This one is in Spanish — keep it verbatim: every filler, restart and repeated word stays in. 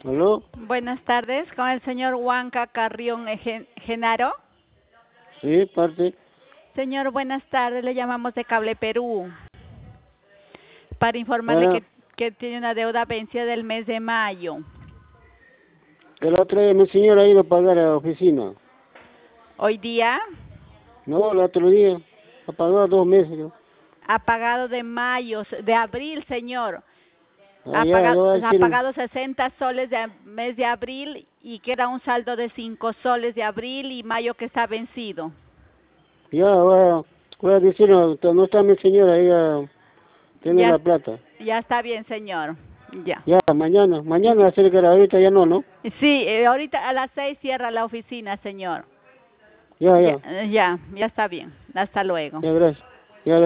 ¿Aló? Buenas tardes, con el señor Huanca Carrión Gen- Genaro. Sí, parte. Señor, buenas tardes, le llamamos de Cable Perú para informarle Para que, que tiene una deuda vencida del mes de mayo. que la otra vez mi señora ha ido a pagar a la oficina. Hoy día No, el otro día. Ha pagado dos meses. Yo. ha pagado de mayo, de abril, señor. Ah, Ha ya, le pagado, voy a ha decir. pagado sesenta soles de mes de abril y queda un saldo de cinco soles de abril y mayo que está vencido. Ya, voy a, voy a decir, no, no está mi señora, ella tiene Ya, la plata. ya está bien, señor. Ya. Ya, mañana. Mañana acerca de ahorita ya no, ¿no? Sí, eh, ahorita a las seis cierra la oficina, señor. Ya, Ya, ya. eh, ya, ya está bien. Hasta luego. Ya, gracias.